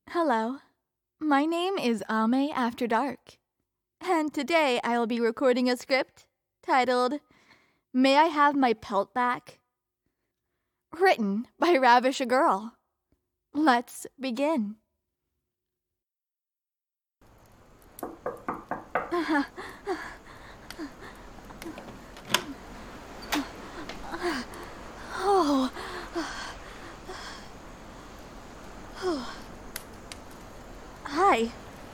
Hello, my name is Ame After Dark, and today I will be recording a script titled May I Have My Pelt Back? Written by Ravish a Girl. Let's begin. Hi.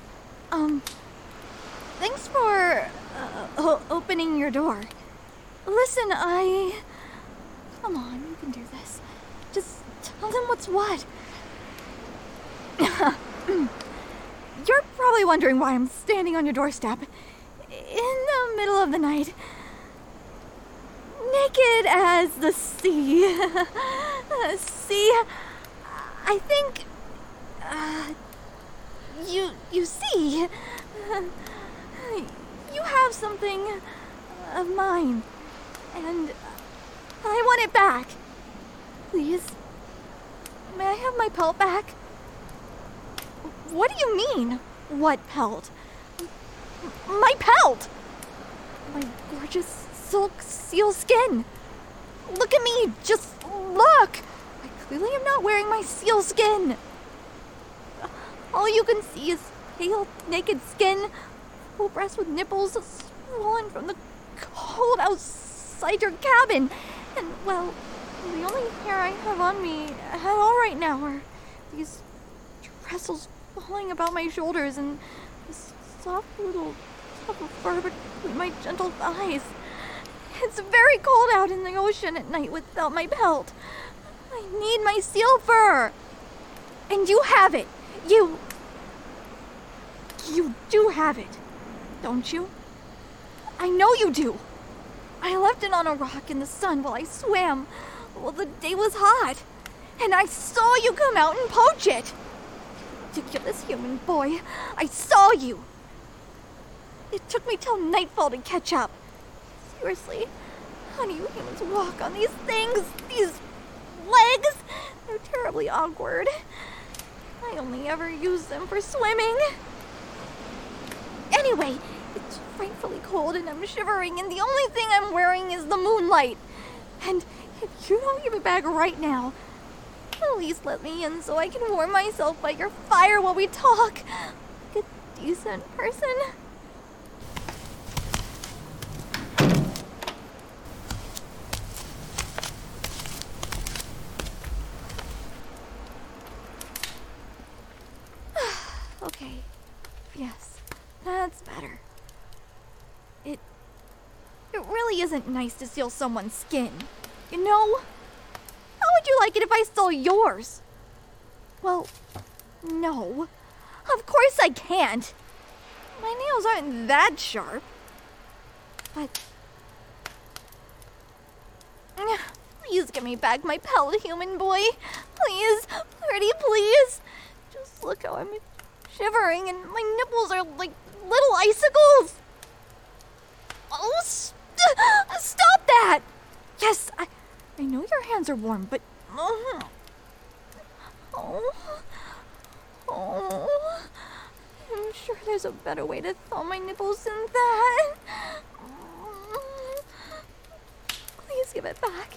Thanks for opening your door. Listen, Come on, you can do this. Just tell them what's what. You're probably wondering why I'm standing on your doorstep in the middle of the night, naked as the sea. See, I think, you see, you have something of mine, and I want it back. Please, may I have my pelt back? What do you mean, what pelt? My pelt! My gorgeous silk seal skin. Look at me, just look! I clearly am not wearing my seal skin. All you can see is pale, naked skin, full breasts with nipples swollen from the cold outside your cabin. And, well, the only hair I have on me at all right now are these trestles falling about my shoulders and this soft little tuft of fur between my gentle thighs. It's very cold out in the ocean at night without my pelt. I need my seal fur. And you have it. You do have it, don't you? I know you do. I left it on a rock in the sun while I swam. Well, the day was hot, and I saw you come out and poach it. Ridiculous human boy. I saw you. It took me till nightfall to catch up. Seriously, how do you humans walk on these things? These legs? They're terribly awkward. I only ever use them for swimming. Anyway, it's frightfully cold and I'm shivering, and the only thing I'm wearing is the moonlight. And if you don't give it back right now, at least let me in so I can warm myself by your fire while we talk. Like a decent person. Okay. Yes, that's better. It really isn't nice to steal someone's skin, you know? How would you like it if I stole yours? Well, no. Of course I can't. My nails aren't that sharp. But... please give me back my pelt, human boy. Please, pretty please. Just look how I'm shivering and my nipples are like little icicles. Oh, stop that! Yes, I know your hands are warm, but... I'm sure there's a better way to thaw my nipples than that. Please give it back.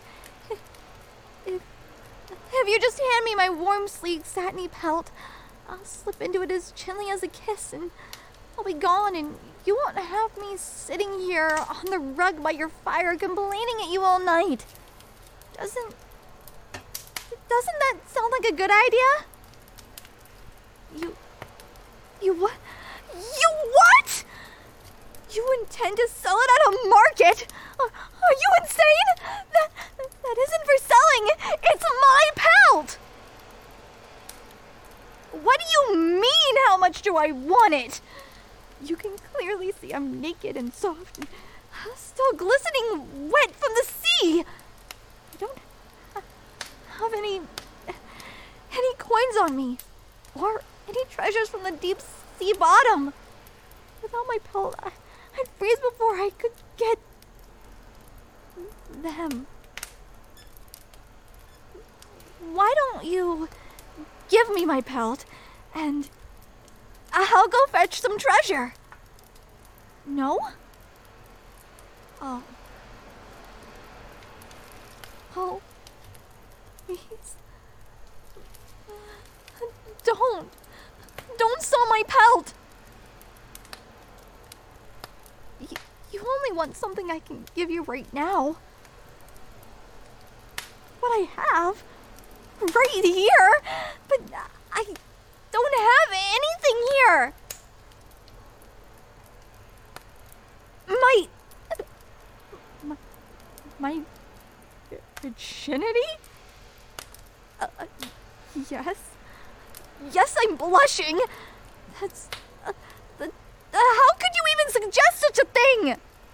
If you just hand me my warm, sleek, satiny pelt, I'll slip into it as gently as a kiss, and I'll be gone, and you won't have me sitting here on the rug by your fire complaining at you all night. Doesn't that sound like a good idea? You what? You what? You intend to sell it at a market? Are you insane? That isn't for selling. It's my pelt. What do you mean, how much do I want it? You can clearly see I'm naked and soft and still glistening wet from the sea. I don't have any coins on me or any treasures from the deep sea bottom. Without my pelt, I'd freeze before I could get them. Why don't you give me my pelt and I'll go fetch some treasure. No? Oh. Oh. Please. Don't. Don't steal my pelt. You only want something I can give you right now. What I have, right here, but I don't have anything here. My virginity? Yes. Yes, I'm blushing. That's, how could you even suggest such a thing?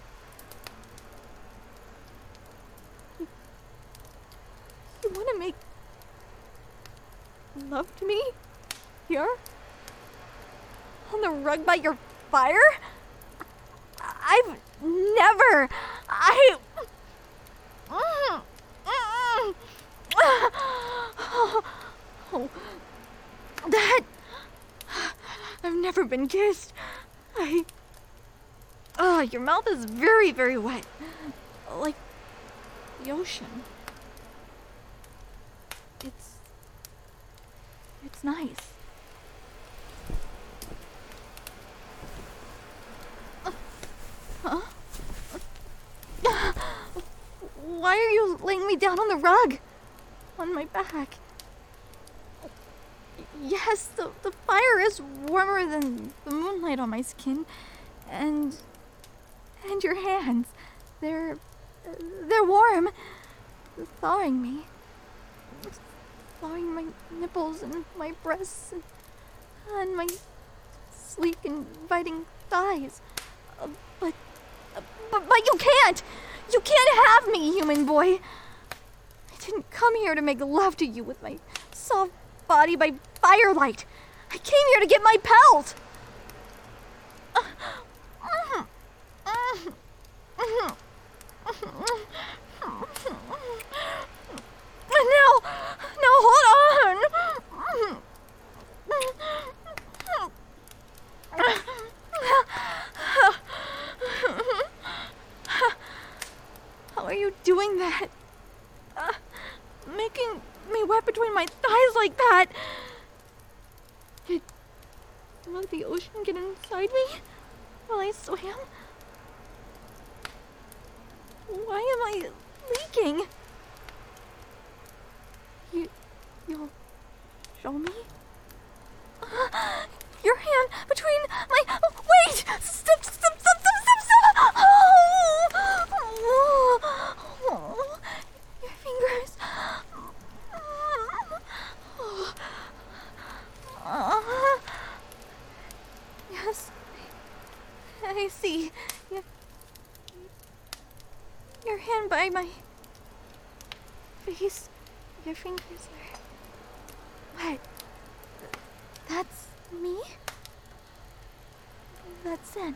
You want to make love to me? Here? On the rug by your fire? I've never... Oh, that... I've never been kissed. Your mouth is very, very wet. Like the ocean. It's nice. Huh? Why are you laying me down on the rug? On my back? Yes, the fire is warmer than the moonlight on my skin. And your hands. They're warm. Thawing me. Thawing my nipples and my breasts and my sleek, inviting thighs. But you can't! You can't have me, human boy! I didn't come here to make love to you with my soft body by firelight. I came here to get my pelt! Now hold on! How are you doing that? Making me wet between my thighs like that? Did you let the ocean get inside me while I swam? Why am I leaking? You'll show me? Your hand between my... Wait! Stop! Oh, your fingers. Yes. I see. Your hand by my face. Your fingers are... What? That's me? That's Zen.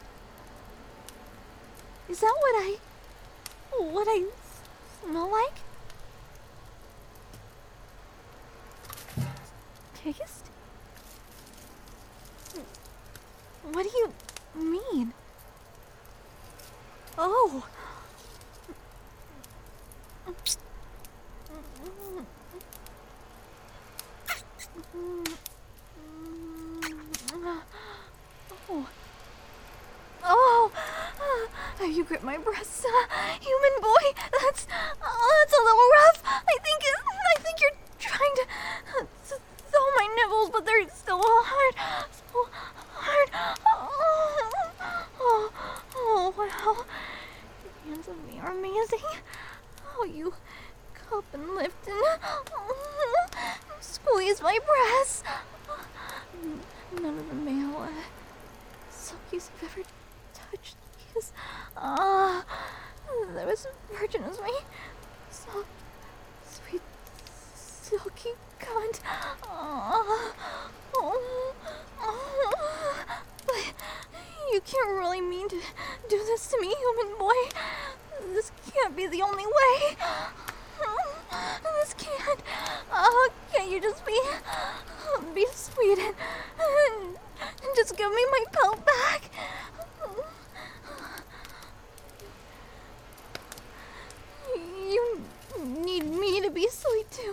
Is that what I smell like? Taste? What do you mean? Oh. You grip my breasts, human boy. That's a little rough. I think you're trying to throw my nipples, but they're still hard. So hard. Oh, wow. Your hands on me are amazing. Oh, you cup and lift and squeeze my breasts. None of the male silkies have ever touched these. They're as virgin as me. So sweet, silky cunt. But you can't really mean to do this to me, human boy. This can't be the only way. This can't. Can't you just be sweet Just give me my pelt back. You need me to be sweet too.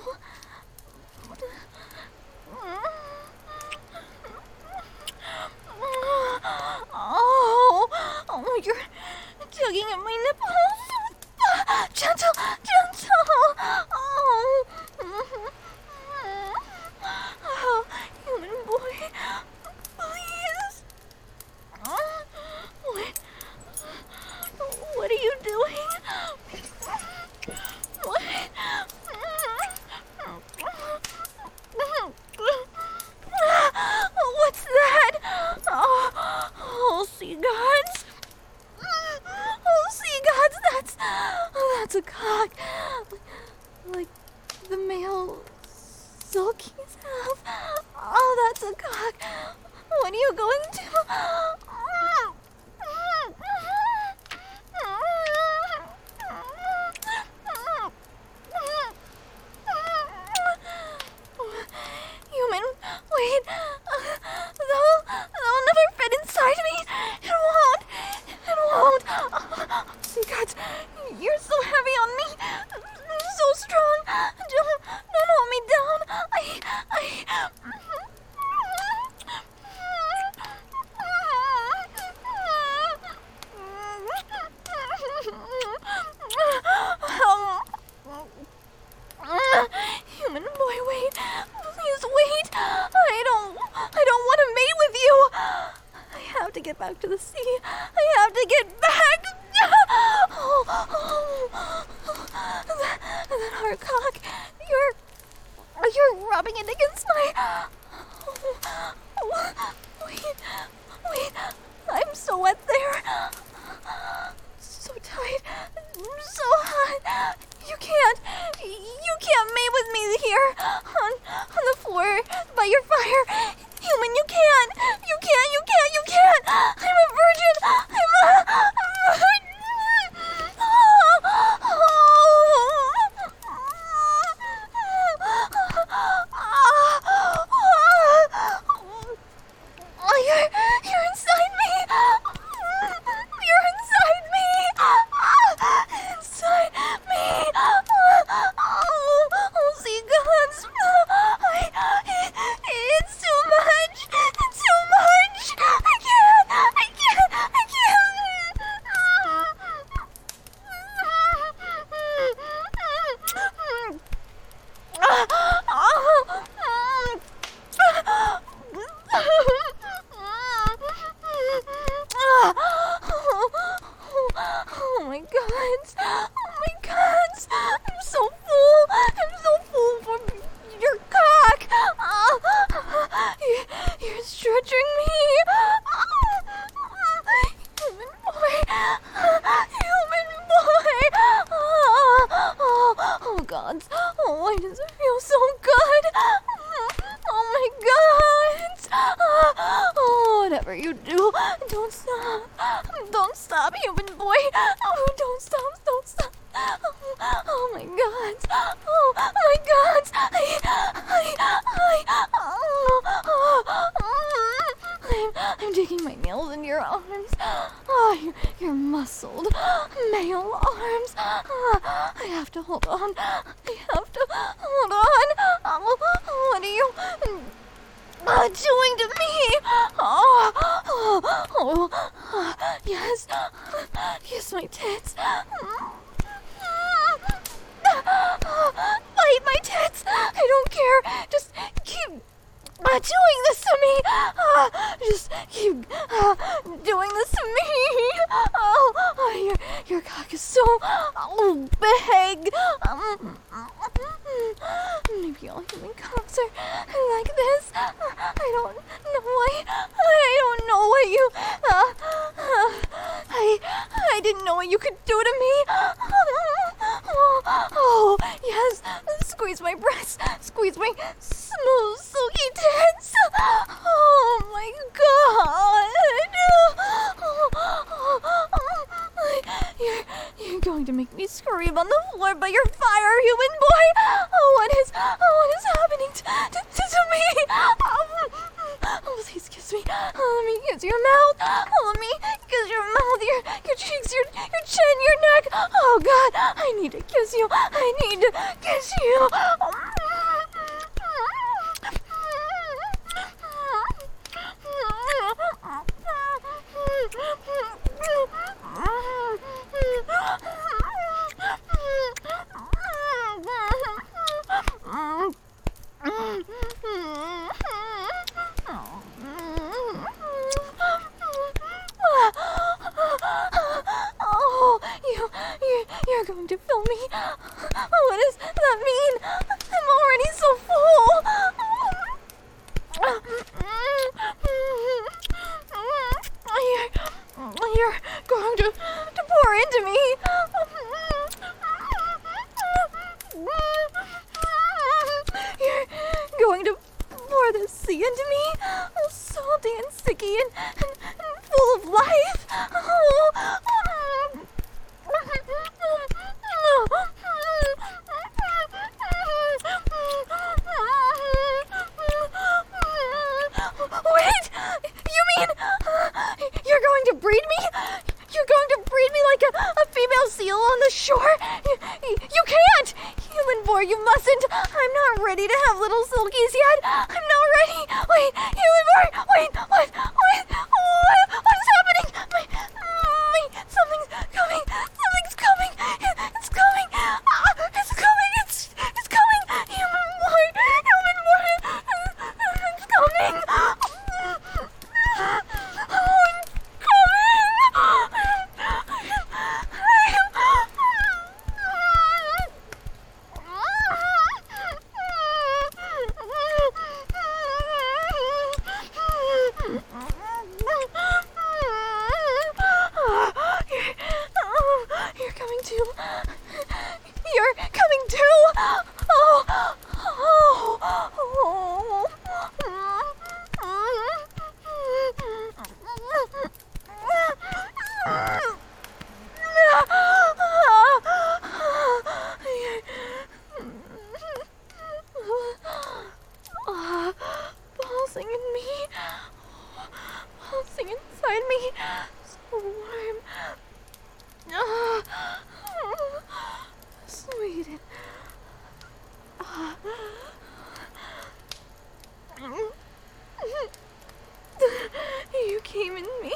Oh, you're tugging at my nipples. Gentle, gentle. Oh, human boy, please. What are you doing? What? What's that? Oh, sea gods. Oh, sea gods, that's a cock. Like the male Silkies have. Oh, that's a cock. What are you going to? Human, wait. They'll never fit inside me. It won't. See, God, you're so heavy on me. So strong. Don't hold me down. Human boy, wait. Please wait. I don't want to mate with you. I have to get back to the sea. I have to get back. That hard cock. You're rubbing it against my. Wait. I'm so wet there. So tight. So hot. You can't mate with me here on the floor by your fire. Human, you can't. I'm a virgin. I'm a virgin. You're inside me. You're inside me. Inside me. Oh, see, gods. It's too much. It's too much. I can't. Oh my god. I'm so full from your cock. You're stretching me. Human boy. Oh god. Oh, why does it feel so good? Oh my god. Oh, whatever you do, don't stop, human boy. Oh, don't stop. Oh my god. Oh my god. I'm digging my nails into your arms. Oh, your muscled male arms. I have to hold on. What are you doing to me? Yes, my tits. Bite my tits. I don't care. Just keep doing this to me. Just keep doing this to me. Your cock is so big. Maybe all human cocks are like this. I don't know what you. I didn't know what you could do to me. Oh, yes. Squeeze my breasts. Squeeze my smooth, silky tits. Oh my god. You're going to make me scream on the floor by your fire, human boy. What is happening to me? Oh, your mouth. Let me kiss your mouth, your cheeks, your chin, your neck. Oh God, I need to kiss you. I need to kiss you. Oh, you're going to fill me. What does that mean? I'm already so full. You're going to pour into me. You're going to pour the sea into me, salty and sticky and full of life. Wait! You mean you're going to breed me? You're going to breed me like a female seal on the shore? You can't! Human boy, you mustn't! I'm not ready to have little silkies yet! I'm not ready! Wait, human boy! Wait, what? What is happening? Something's coming! Something's coming! It's coming! It's coming! It's coming! Human boy! It's coming! You're coming too! Pulsing in me, pulsing inside me, so warm. Sweet. You came in me.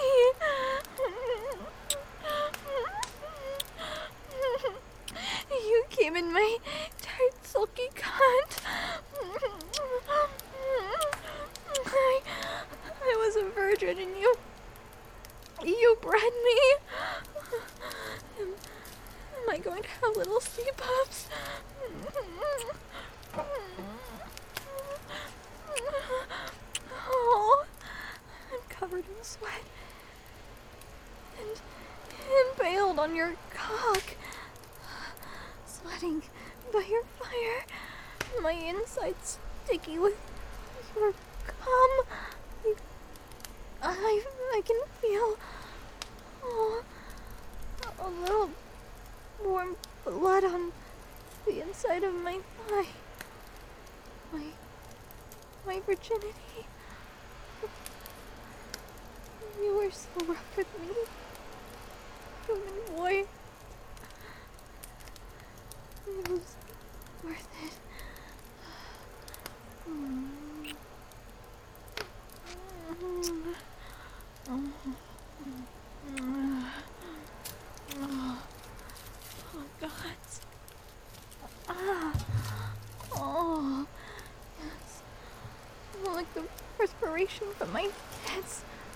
You came in my tight, silky cunt. I was a virgin and you bred me. Am I going to have little sea pups? Oh, I'm covered in sweat and impaled on your cock, sweating by your fire, my insides sticky with your cum. I can feel a little warm blood on the inside of my thigh. My virginity. You were so rough with me, human boy. It was worth it. Oh, God. Oh, yes. Like the perspiration from my tits.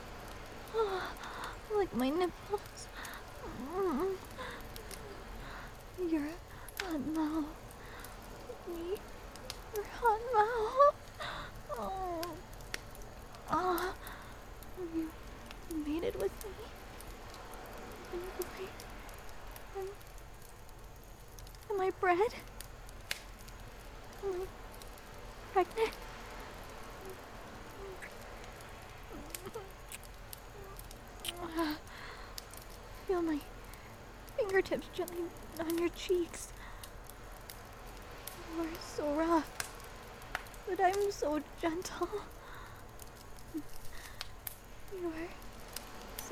Like my nipples. Your hot mouth. Your hot mouth. You mated with me. Am I bred? Am I pregnant? Feel my fingertips gently on your cheeks. You are so rough, but I'm so gentle. You are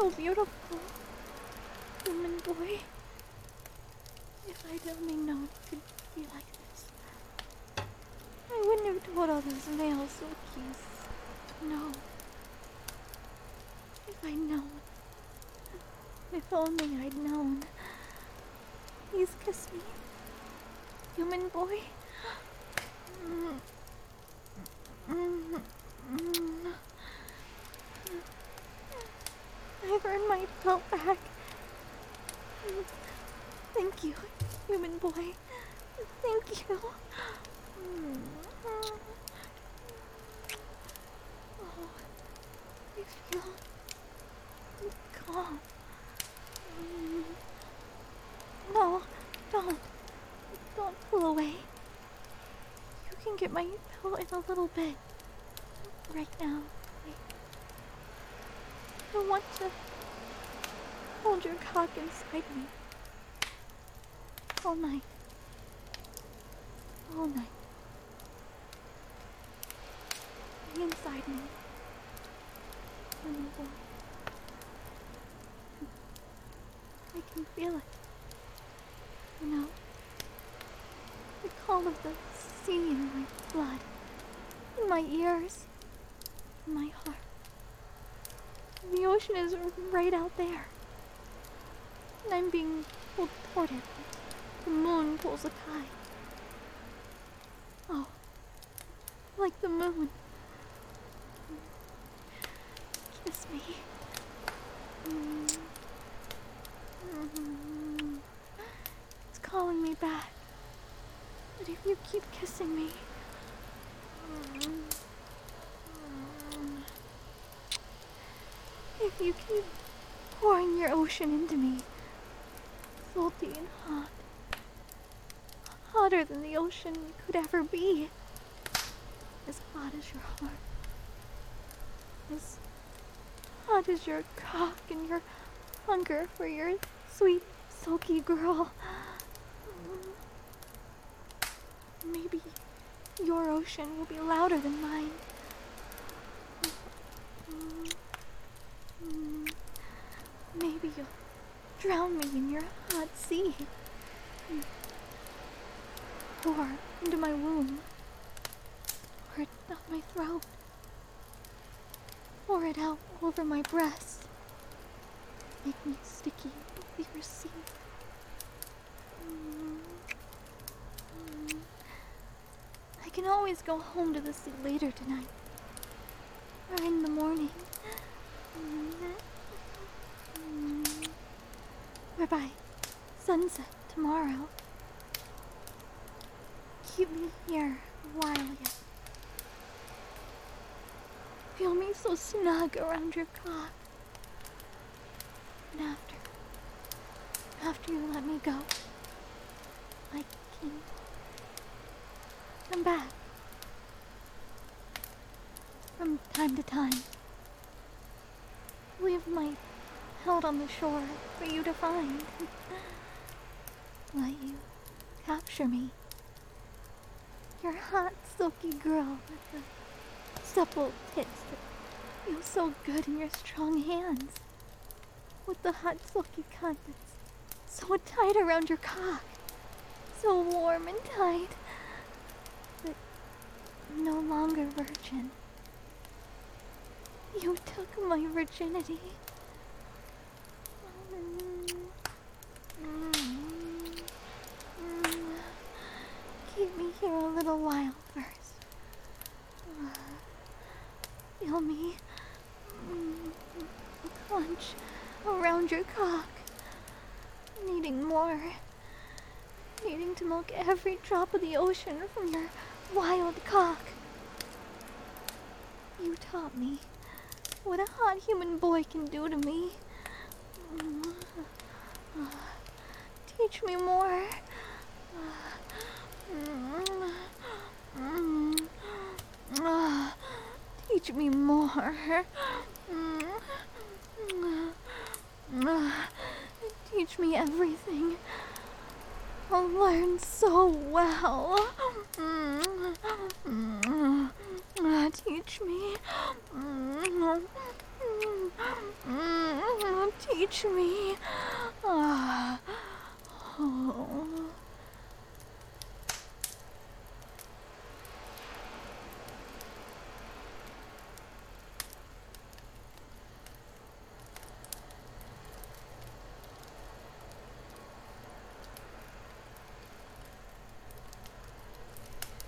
so beautiful. Human boy. If I'd only known it could be like this, I wouldn't have told all those male Silkies. No. If I'd known. If only I'd known. Please kiss me. Human boy. I've earned my belt back. Thank you, human boy. Thank you. Oh, I feel calm. No, don't. Don't pull away. You can get my belt in a little bit. Right now. I want to hold your cock inside me. All night. All night. Be inside me. Human boy. I can feel it. You know? The call of the sea in my blood. In my ears. In my heart. The ocean is right out there. And I'm being pulled toward it. The moon pulls a tide. Oh. Like the moon. Kiss me. It's calling me back. But if you keep kissing me... If you keep pouring your ocean into me, salty and hot, hotter than the ocean could ever be, as hot as your heart, as hot as your cock and your hunger for your sweet, sulky girl. Maybe your ocean will be louder than mine. Maybe you'll drown me in your hot sea. Pour into my womb. Pour it down my throat. Pour it out over my breast. Make me sticky with your sea. I can always go home to the sea later tonight. Or in the morning. Or by sunset tomorrow. Keep me here a while yet. Feel me so snug around your cock. And after you let me go, I can come back. From time to time. Leave my held on the shore for you to find. Let you capture me. Your hot, silky girl with the supple tits that feel so good in your strong hands. With the hot, silky cunt that's so tight around your cock. So warm and tight. But no longer virgin. You took my virginity. Keep me here a little while first. Feel me clench around your cock. Needing more. Needing to milk every drop of the ocean from your wild cock. You taught me what a hot human boy can do to me. Teach me more. Teach me more. Teach me everything. I'll learn so well. Teach me. touch me.